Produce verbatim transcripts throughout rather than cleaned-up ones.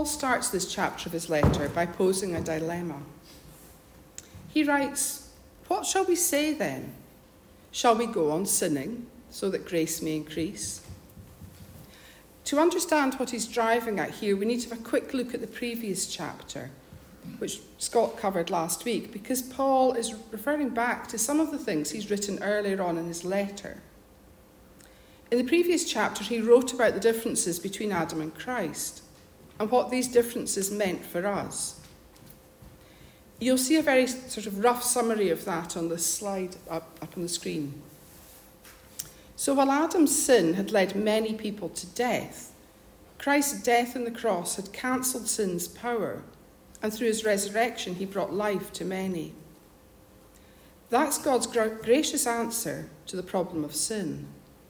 Paul starts this chapter of his letter by posing a dilemma. He writes, "What shall we say then? Shall we go on sinning so that grace may increase?" To understand what he's driving at here, we need to have a quick look at the previous chapter, which Scott covered last week, because Paul is referring back to some of the things he's written earlier on in his letter. In the previous chapter, he wrote about the differences between Adam and Christ and what these differences meant for us. You'll see a very sort of rough summary of that on the slide up, up on the screen. So while Adam's sin had led many people to death, Christ's death on the cross had cancelled sin's power, and through his resurrection he brought life to many. That's God's gracious answer to the problem of sin.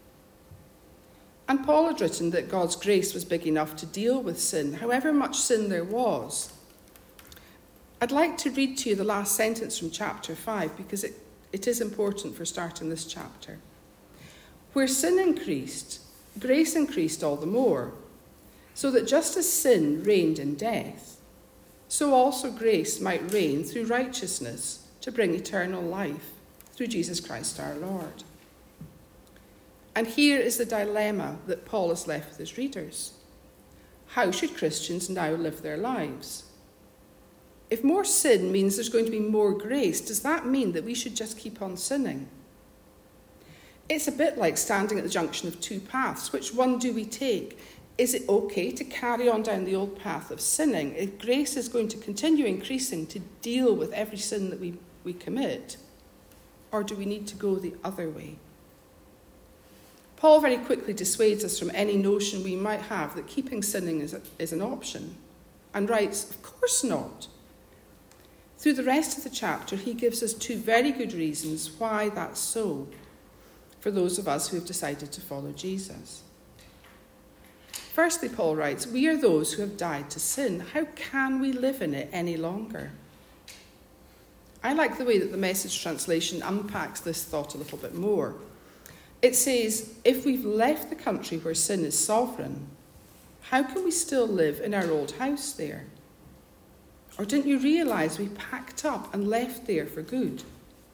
And Paul had written that God's grace was big enough to deal with sin, however much sin there was. I'd like to read to you the last sentence from chapter five, because it, it is important for starting this chapter. Where sin increased, grace increased all the more, so that just as sin reigned in death, so also grace might reign through righteousness to bring eternal life through Jesus Christ our Lord. And here is the dilemma that Paul has left with his readers. How should Christians now live their lives? If more sin means there's going to be more grace, does that mean that we should just keep on sinning? It's a bit like standing at the junction of two paths. Which one do we take? Is it okay to carry on down the old path of sinning if grace is going to continue increasing to deal with every sin that we, we commit? Or do we need to go the other way? Paul very quickly dissuades us from any notion we might have that keeping sinning is, a, is an option, and writes, of course not. Through the rest of the chapter, he gives us two very good reasons why that's so, for those of us who have decided to follow Jesus. Firstly, Paul writes, we are those who have died to sin. How can we live in it any longer? I like the way that the Message translation unpacks this thought a little bit more. It says, if we've left the country where sin is sovereign, how can we still live in our old house there? Or didn't you realise we packed up and left there for good?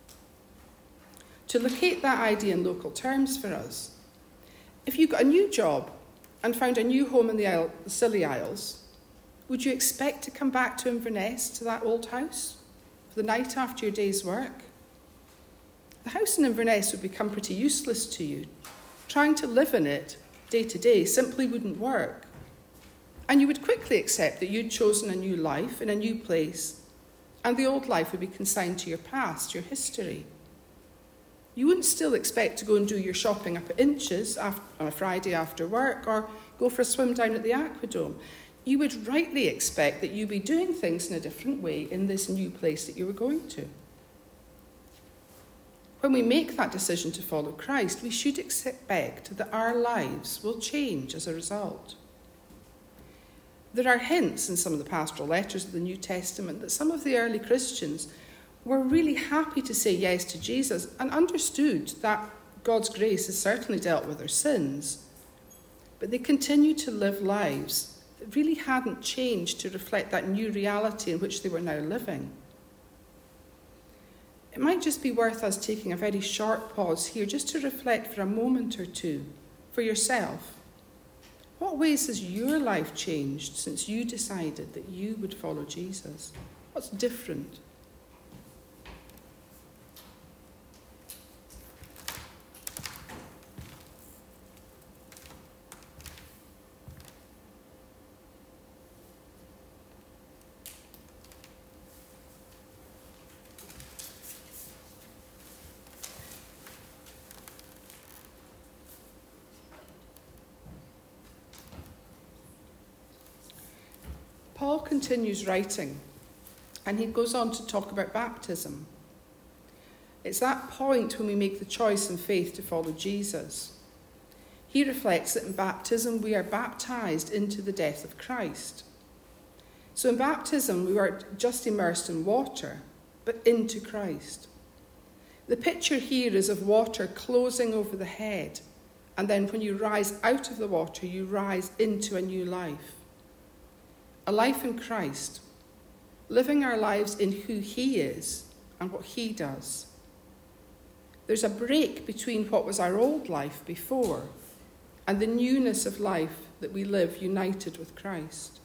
To locate that idea in local terms for us, if you got a new job and found a new home in the, Isle, the Scilly Isles, would you expect to come back to Inverness, to that old house, for the night after your day's work? The house in Inverness would become pretty useless to you. Trying to live in it day to day simply wouldn't work. And you would quickly accept that you'd chosen a new life in a new place, and the old life would be consigned to your past, your history. You wouldn't still expect to go and do your shopping up at Inches after, on a Friday after work, or go for a swim down at the Aquadome. You would rightly expect that you'd be doing things in a different way in this new place that you were going to. When we make that decision to follow Christ, we should expect that our lives will change as a result. There are hints in some of the pastoral letters of the New Testament that some of the early Christians were really happy to say yes to Jesus and understood that God's grace has certainly dealt with their sins, but they continued to live lives that really hadn't changed to reflect that new reality in which they were now living. It might just be worth us taking a very short pause here just to reflect for a moment or two for yourself. What ways has your life changed since you decided that you would follow Jesus? What's different? Paul continues writing, and he goes on to talk about baptism. It's that point when we make the choice in faith to follow Jesus. He reflects that in baptism we are baptized into the death of Christ. So in baptism we weren't just immersed in water, but into Christ. The picture here is of water closing over the head, and then when you rise out of the water, you rise into a new life. a life in Christ, living our lives in who he is and what he does. There's a break between what was our old life before and the newness of life that we live united with Christ.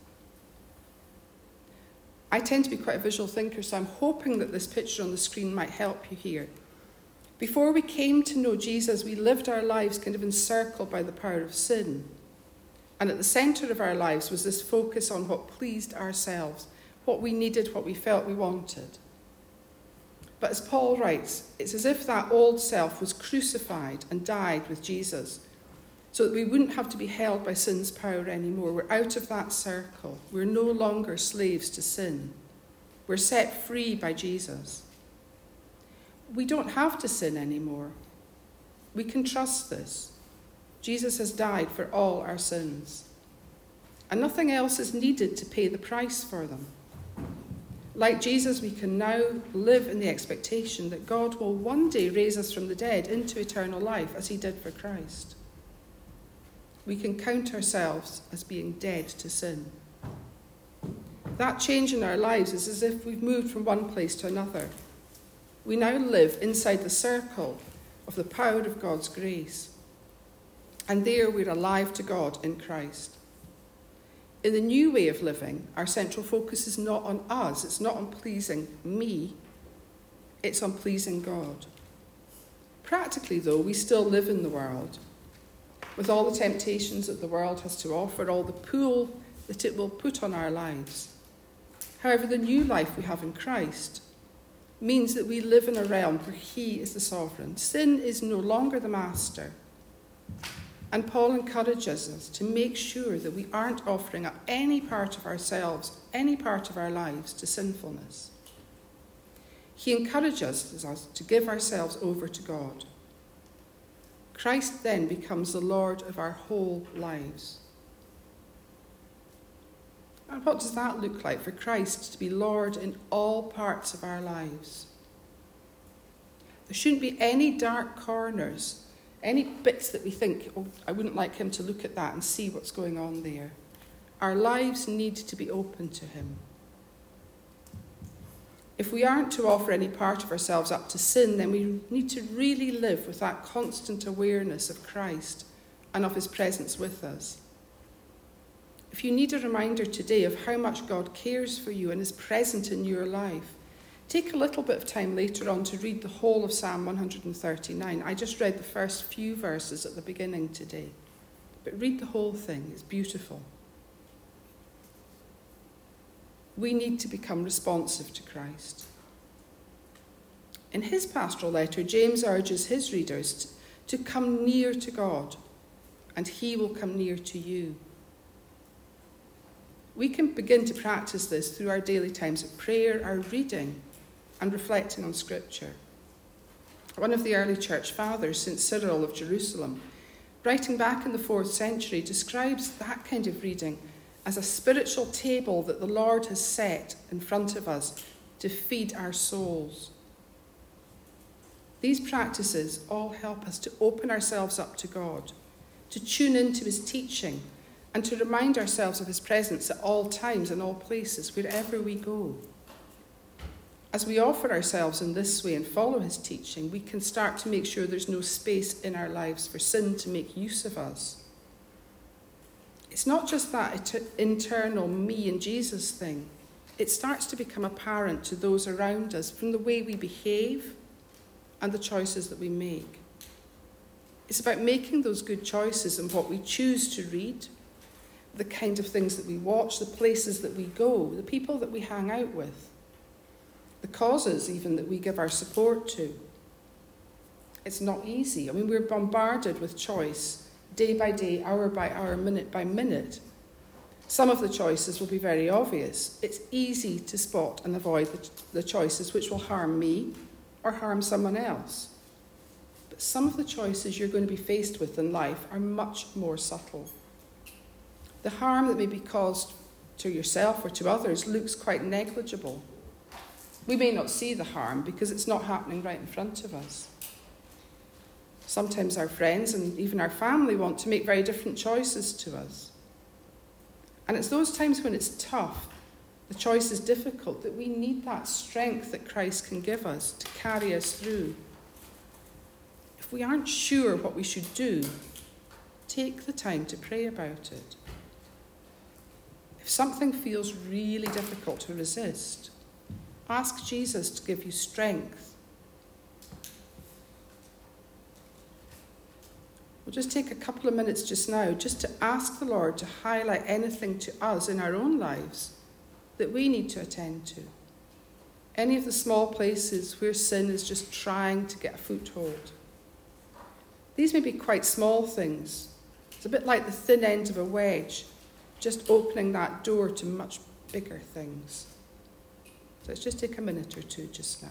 I tend to be quite a visual thinker, so I'm hoping that this picture on the screen might help you here. Before we came to know Jesus, we lived our lives kind of encircled by the power of sin. And at the centre of our lives was this focus on what pleased ourselves, what we needed, what we felt we wanted. But as Paul writes, it's as if that old self was crucified and died with Jesus, so that we wouldn't have to be held by sin's power anymore. We're out of that circle. We're no longer slaves to sin. We're set free by Jesus. We don't have to sin anymore. We can trust this. Jesus has died for all our sins, and nothing else is needed to pay the price for them. Like Jesus, we can now live in the expectation that God will one day raise us from the dead into eternal life, as he did for Christ. We can count ourselves as being dead to sin. That change in our lives is as if we've moved from one place to another. We now live inside the circle of the power of God's grace. And there we're alive to God in Christ. In the new way of living, our central focus is not on us. It's not on pleasing me. It's on pleasing God. Practically, though, we still live in the world, with all the temptations that the world has to offer, all the pull that it will put on our lives. However, the new life we have in Christ means that we live in a realm where he is the sovereign. Sin is no longer the master. And Paul encourages us to make sure that we aren't offering up any part of ourselves, any part of our lives to sinfulness. He encourages us to give ourselves over to God. Christ then becomes the Lord of our whole lives. And what does that look like for Christ to be Lord in all parts of our lives? There shouldn't be any dark corners, any bits that we think, oh, I wouldn't like him to look at that and see what's going on there. Our lives need to be open to him. If we aren't to offer any part of ourselves up to sin, then we need to really live with that constant awareness of Christ and of his presence with us. If you need a reminder today of how much God cares for you and is present in your life, take a little bit of time later on to read the whole of Psalm one thirty-nine. I just read the first few verses at the beginning today, but read the whole thing. It's beautiful. We need to become responsive to Christ. In his pastoral letter, James urges his readers to come near to God, and he will come near to you. We can begin to practice this through our daily times of prayer, our reading, and reflecting on Scripture. One of the early church fathers, Saint Cyril of Jerusalem, writing back in the fourth century, describes that kind of reading as a spiritual table that the Lord has set in front of us to feed our souls. These practices all help us to open ourselves up to God, to tune into his teaching, and to remind ourselves of his presence at all times and all places, wherever we go. As we offer ourselves in this way and follow his teaching, we can start to make sure there's no space in our lives for sin to make use of us. It's not just that internal me and Jesus thing. It starts to become apparent to those around us from the way we behave and the choices that we make. It's about making those good choices and what we choose to read, the kind of things that we watch, the places that we go, the people that we hang out with, the causes even that we give our support to. It's not easy. I mean, we're bombarded with choice day by day, hour by hour, minute by minute. Some of the choices will be very obvious. It's easy to spot and avoid the, the choices which will harm me or harm someone else. But some of the choices you're going to be faced with in life are much more subtle. The harm that may be caused to yourself or to others looks quite negligible. We may not see the harm because it's not happening right in front of us. Sometimes our friends and even our family want to make very different choices to us. And it's those times when it's tough, the choice is difficult, that we need that strength that Christ can give us to carry us through. If we aren't sure what we should do, take the time to pray about it. If something feels really difficult to resist, ask Jesus to give you strength. We'll just take a couple of minutes just now just to ask the Lord to highlight anything to us in our own lives that we need to attend to. Any of the small places where sin is just trying to get a foothold. These may be quite small things. It's a bit like the thin end of a wedge, just opening that door to much bigger things. So let's just take a minute or two just now.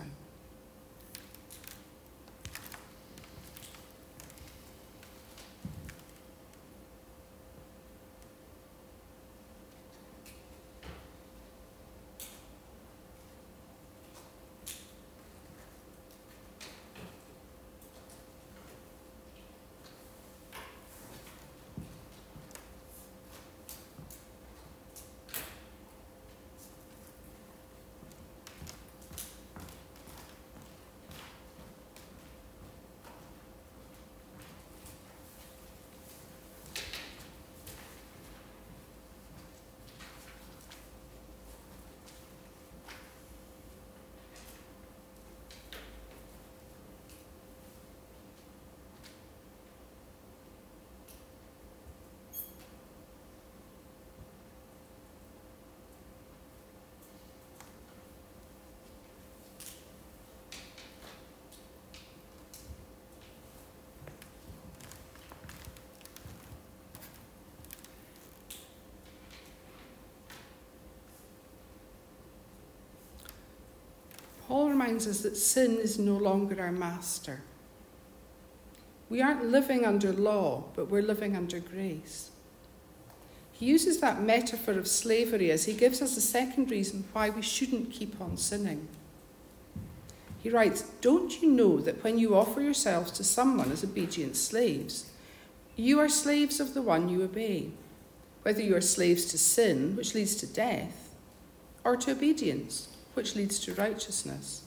Paul reminds us that sin is no longer our master. We aren't living under law, but we're living under grace. He uses that metaphor of slavery as he gives us a second reason why we shouldn't keep on sinning. He writes, "Don't you know that when you offer yourselves to someone as obedient slaves, you are slaves of the one you obey, whether you are slaves to sin, which leads to death, or to obedience, which leads to righteousness."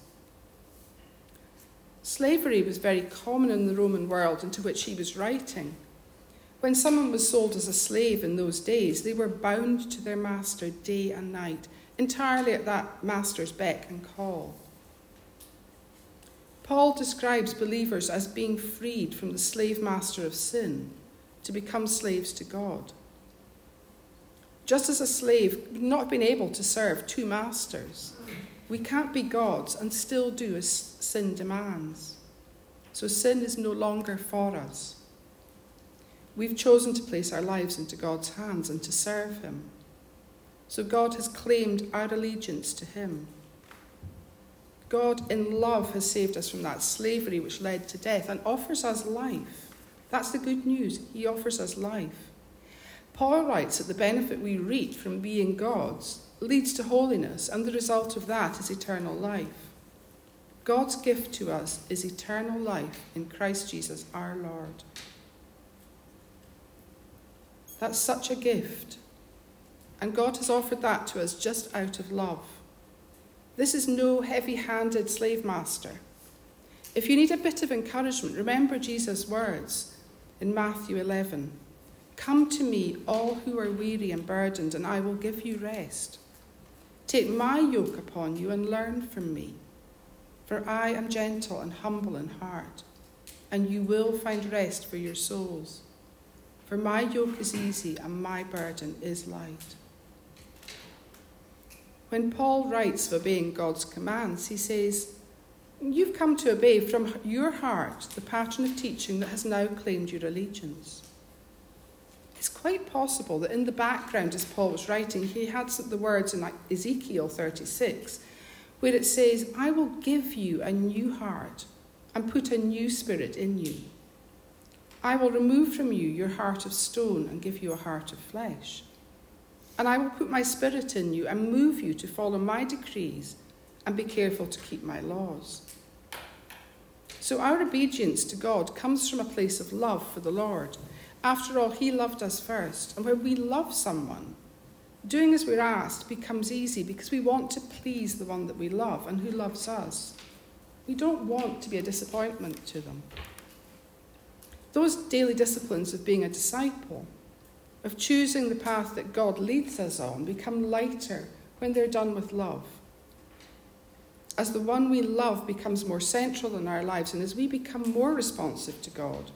Slavery was very common in the Roman world into which he was writing. When someone was sold as a slave in those days, they were bound to their master day and night, entirely at that master's beck and call. Paul describes believers as being freed from the slave master of sin to become slaves to God. Just as a slave would not have been able to serve two masters, we can't be gods and still do as sin demands. So sin is no longer for us. We've chosen to place our lives into God's hands and to serve him. So God has claimed our allegiance to him. God in love has saved us from that slavery which led to death and offers us life. That's the good news. He offers us life. Paul writes that the benefit we reap from being God's leads to holiness, and the result of that is eternal life. God's gift to us is eternal life in Christ Jesus our Lord. That's such a gift, and God has offered that to us just out of love. This is no heavy-handed slave master. If you need a bit of encouragement, remember Jesus' words in Matthew eleven. "Come to me, all who are weary and burdened, and I will give you rest. Take my yoke upon you and learn from me, for I am gentle and humble in heart, and you will find rest for your souls. For my yoke is easy and my burden is light." When Paul writes of obeying God's commands, he says, "You've come to obey from your heart the pattern of teaching that has now claimed your allegiance." It's quite possible that in the background, as Paul was writing, he had the words in Ezekiel thirty-six, where it says, "I will give you a new heart and put a new spirit in you. I will remove from you your heart of stone and give you a heart of flesh. And I will put my spirit in you and move you to follow my decrees and be careful to keep my laws." So our obedience to God comes from a place of love for the Lord. After all, he loved us first. And when we love someone, Doing as we're asked becomes easy because we want to please the one that we love and who loves us. We don't want to be a disappointment to them. Those daily disciplines of being a disciple, of choosing the path that God leads us on, become lighter when they're done with love. As the one we love becomes more central in our lives and as we become more responsive to God,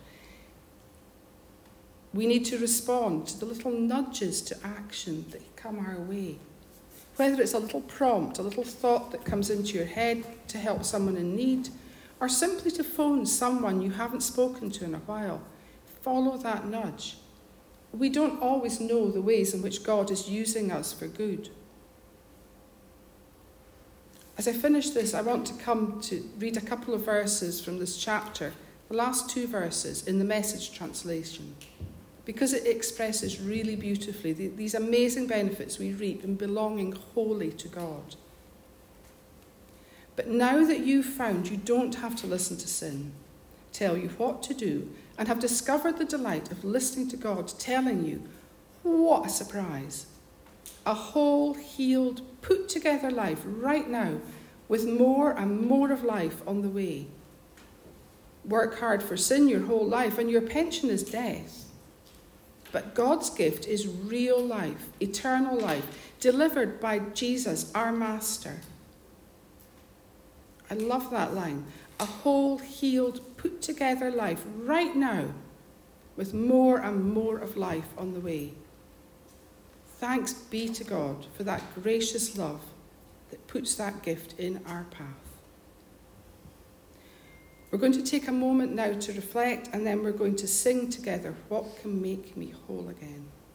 we need to respond to the little nudges to action that come our way. Whether it's a little prompt, a little thought that comes into your head to help someone in need, or simply to phone someone you haven't spoken to in a while, follow that nudge. We don't always know the ways in which God is using us for good. As I finish this, I want to come to read a couple of verses from this chapter, the last two verses in the Message translation, because it expresses really beautifully the, these amazing benefits we reap in belonging wholly to God. But now that you've found you don't have to listen to sin, tell you what to do, and have discovered the delight of listening to God telling you, what a surprise, a whole, healed, put-together life right now with more and more of life on the way. Work hard for sin your whole life and your pension is death. But God's gift is real life, eternal life, delivered by Jesus, our Master. I love that line. A whole, healed, put-together life right now with more and more of life on the way. Thanks be to God for that gracious love that puts that gift in our path. We're going to take a moment now to reflect, and then we're going to sing together, What Can Make Me Whole Again?